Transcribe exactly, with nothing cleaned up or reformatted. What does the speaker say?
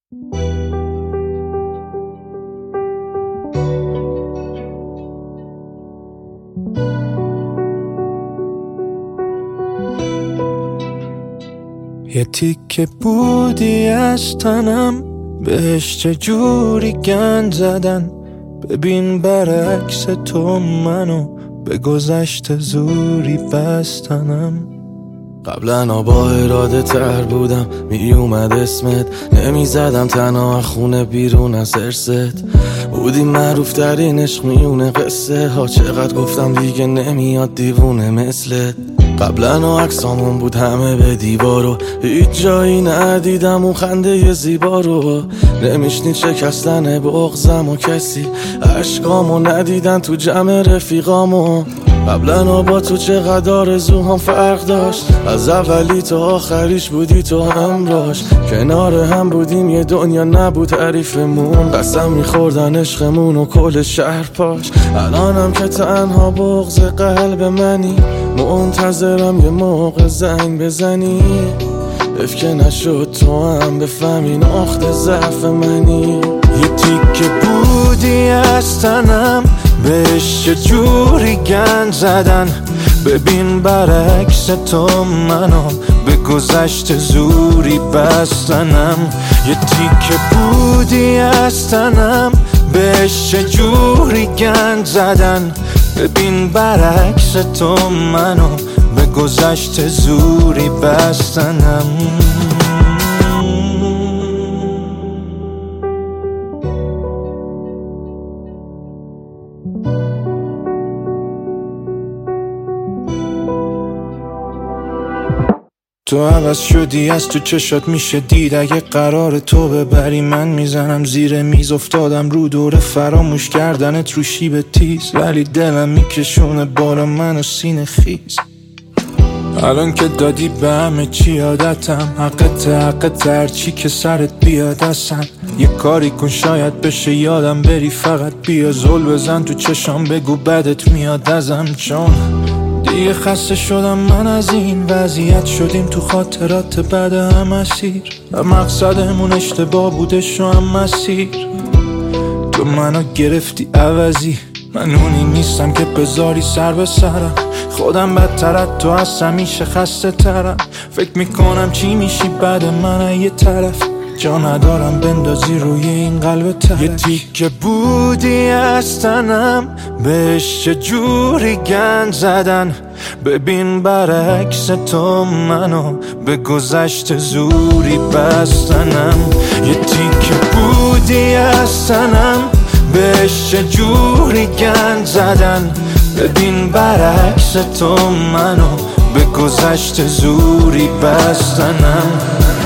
یه تیکه بودی از تنم، بهش چجوری گند زدن. ببین برعکس تو منو به گذشته زوری بستنم. قبلا با اراده تر بودم، می اومد اسمت، نمی زدم تنها خونه بیرون از ارست. بودی معروف ترین عشق میونه قصه ها، چقدر گفتم دیگه نمیاد دیوونه مثلت. قبلا عکسامون بود همه به دیوارو، هیچ جایی ندیدم اون خنده زیبا رو. نمیشنید شکستن بغضم و کسی عشقامو ندیدن تو جمع رفیقامو. قبلا با تو چقدر آرزوهام فرق داشت، از اولی تا آخریش بودی تو همراش. کنار هم بودیم یه دنیا نبود تعریفمون، قسم میخوردن عشقمون و کل شهر پاش. الانم که تنها بغض قلب منی، منتظرم یه موقع زنگ بزنی. اف که نشد تو هم بفهمی نقطه ضعف منی. یه تیکه بودی از تنم، بهش چجوری گند زدن. ببین برعکس تو منو به گذشته زوری بستنم. یه تیکه بودی از تنم، بهش چجوری گند زدن. ببین برعکس تو منو به گذشته زوری بستنم. تو عوض شدی، از تو چشات میشه دید. اگه قرار تو ببری من میزنم زیر میز. افتادم رو دور فراموش کردنت رو شیب تیز، ولی دلم میکشونه بالا منو سینه خیز. الان که دادی به همه چی عادتم، حقت حقت هرچی که سرت بیاد اصلا. یه کاری کن شاید بشه یادم بری، فقط بیا زل بزن تو چشام بگو بدت میاد ازم. چون دیگه خسته شدم من از این وضعیت، شدیم تو خاطرات بعد هم اسیر. و مقصدمون اشتباه بودش و هم مسیر. تو منو گرفتی عوضی، من اونی نیستم که بذاری سر به سرم. خودم بدترت تو از همیشه خسته ترم. فکر میکنم چی میشی بعد من یه طرف، جا ندارم بندازی روی این قلب ترک. یه تیکه بودی از تنم، بهش چجوری گند زدن. ببین برعکس تو منو به گذشته زوری بستنم. یه تیکه بودی از تنم، بهش چجوری گند زدن. ببین برعکس تو منو به گذشته زوری بستنم.